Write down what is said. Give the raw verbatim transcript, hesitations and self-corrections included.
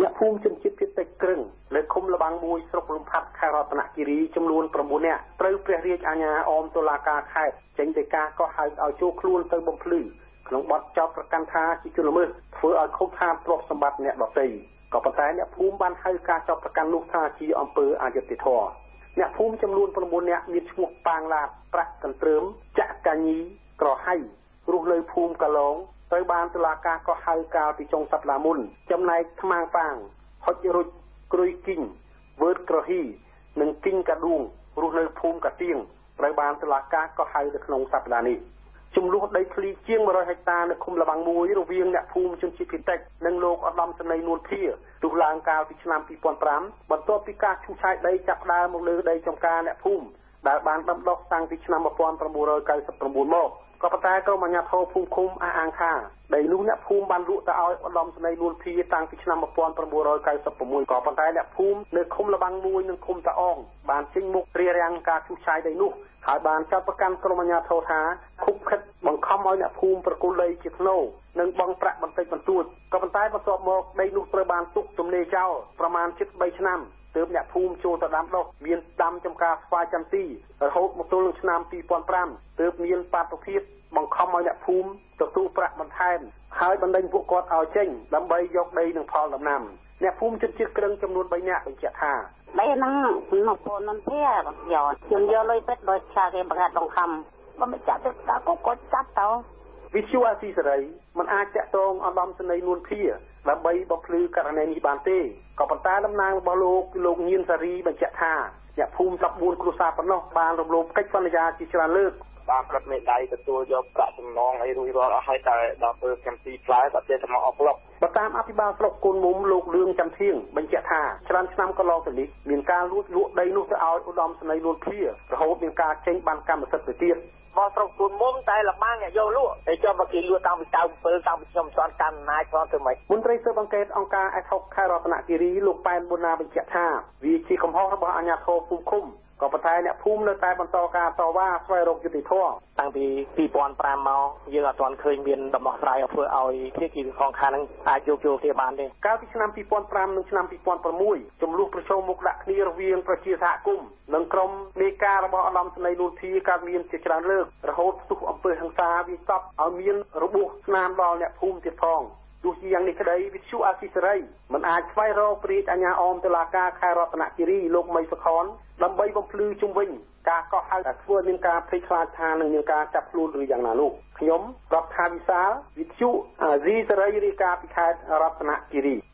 អ្នកភូមិជនជាតិភាគតិចក្រឹងនៅឃុំលបាំងមួយស្រុកលំផាត់ខេត្តរតនគិរីចំនួនប្រាំបួននាក់ត្រូវព្រះរាជអាជ្ញាអមតុលាការខេត្តចេញដីកាកោះហៅឲ្យចូលខ្លួនទៅបំភ្លឺក្នុងបទចោទប្រកាន់ថាជាជនល្មើសធ្វើឲ្យខូចខាតទ្រព្យសម្បត្តិអ្នកដទៃក៏ប៉ុន្តែអ្នកភូមិបានហៅការចោទប្រកាន់នោះថាជាអំពើអយុត្តិធម៌អ្នកភូមិចំនួនប្រាំបួននាក់មានឈ្មោះប៉ាងឡាតប្រាក់កន្ទ្រើមចាក់កាញីក្រហៃរស់នៅភូមិកាឡងត្រូវបានតុលាការកោះហៅកាលពីចុងសប្តាហ៍មុនចំណែកថ្មាងប៉ាងហុចរុចក្រួយគីងវើតក្រហ៊ីនិងគីងកាឌួងរស់នៅភូមិកាទៀងត្រូវបានតុលាការកោះហៅនៅក្នុងសប្តាហ៍នេះចំនួនដីធ្លីជាងមួយរយហិកតានៅឃុំលបាំងមួយរវាងអ្នកភូមិជនជាតិភាគតិចនិងលោកឧត្តមសេនីយ៍នួនភាទោះឡើងកាលពីឆ្នាំពីរពាន់ប្រាំបន្ទាប់ពីការឈូសឆាយដីចាប់ផ្ដើមមកលើដីចំការអ្នកភូមិដែលបានដាំដុះតាំងពីឆ្នាំmột nghìn chín trăm chín mươi chínមកក៏ប៉ុន្តែក្រុមអាជ្ញាធរភូមិឃុំអះអាងថាដីនោះអ្នកភូមិបានលក់ទៅឲ្យឧត្តមសេនីយ៍នួនភាតាំងពីឆ្នាំmột nghìn chín trăm chín mươi sáuក៏ប៉ុន្តែអ្នកភូមិនៅឃុំលបាំងមួយនិងឃុំតាអងបានចេញមុខរារាំងការឈូសឆាយដីនោះហើយបានចាប់ប្រកាន់ក្រុមអាជ្ញាធរថាខុបខិតបង្ខំឲ្យអ្នកភូមិប្រគល់ដីជាថ្នូរនិងបង់ប្រាក់បន្តិចបន្តួចក៏ប៉ុន្តែបន្ទាប់មកដីនោះត្រូវបានទុកទំនេរចោលប្រមាណជិតបីឆ្នាំទើបអ្នកភូមិចូលទៅដាំដុះមានដាំចំការស្វាយចន្ទីរហូតមកទល់នឹងឆ្នាំពីរពាន់ប្រាំទើបមានបាតុភិបបង្ខំឲ្យអ្នកភូមិទទួលប្រាក់បន្ថែមហើយបណ្ដេញពួកគាត់ឲ្យចេញដើម្បីយកដីនិងផលដំណាំអ្នកភូមិជនជាតិក្រឹងចំនួនបីនាក់បញ្ជាក់ថាដីហ្នឹងមកពននភាយកខ្ញុំយកលុយពេទ្យដោយសារគេបង្ហាត់បង្ខំបើមិនចាក់ទៅដាក់គុកគាត់ចាប់ទៅវិទ្យុអាស៊ីសេរីមិនអាចតាក់ទងឧត្តមសេនីយ៍នួនភាដើម្បីបំភ្លឺករណីនេះបានទេក៏ប៉ុន្តែតំណាងរបស់លោកគឺលោកញៀនសារីបញ្ជាក់ថាអ្នកភូមិដប់បួនគ្រួសារប៉ុណ្ណោះបានរំលោភកិច្ចសន្យាជាច្រើនលើកបានប្រត់មេដៃទទួលយកប្រាក់សំណងឲ្យរួចរាល់អស់ហើយតែដល់ពេលខ្ញុំទីផ្លែក៏ចេះតែមកអុកឡុកបើតាមអភិបាលស្រុកកូនមុំលោកលឿងចាំធៀងបញ្ជាក់ថាច្រើនឆ្នាំកន្លងទៅនេះមានការលួចលក់ដីនោះទៅឲ្យឧត្តមសេនីយ៍នួនភារហូតមានការចេញបានកម្មសិទ្ធិទៅទៀតមកស្រុកគូនមុំតែលបាំងអ្នកយកលក់តែចុះមកគេលក់តាំងពីតៅអំពើតាំងពីខ្ញុំស្គាល់កាន់អំណាចផងធ្វើម៉េចមន្ត្រីស៊ើបអង្កេតអង្គការអេតហុកខេត្តរតនគិរីលោកប៉ែនប៊ុនណាបញ្ជាក់ថាវាជាកំហុសរបស់អាជ្ញាធរភូមិឃុំក៏ប៉ុន្តែអ្នកភូមិនៅតែបន្តការតវ៉ាស្វែងរកយុត្តិធម៌តាំងពីពីរពាន់ប្រាំមកយើងអត់ទាន់ឃើញមានដំណោះស្រាយធ្វើឲ្យភាគីទាំងសងខាងនឹងអាចយកចូលគ្នាបានទេកាលពីឆ្នាំពីរពាន់ប្រាំនិងឆ្នាំពីរពាន់ប្រាំមួយចំនួនប្រជុំមុខដាក់គ្នារវាងប្រជាសហគមន៍និងក្រុមនេការរបស់ឧត្តមសេនីយ៍នួនភាកើតមានជាច្រើនលើករហូតផ្ទុះអំពើហិង្សាវាស្ទប់ឲ្យមានរបួសស្នាមដល់អ្នកភូមិទៀតផងទោះជាយ៉ាងនេះក្តីវិទ្យុអាស៊ីសេរីមិនអាចស្វែងរកព្រះរាជអាជ្ញាអមតុលាការខេត្តរតនគិរីលោកមីសុខនដើម្បីបំភ្លឺជុំវិញការកោះហៅដែលធ្វើមានការភ័យខ្លាចថានឹងមានការចាប់ខ្លួនឬយ៉ាងណានោះខ្ញុំរដ្ឋាភិបាលវិទ្យុអាស៊ីសេរីរាយការណ៍ពីខេត្តរតនគិរី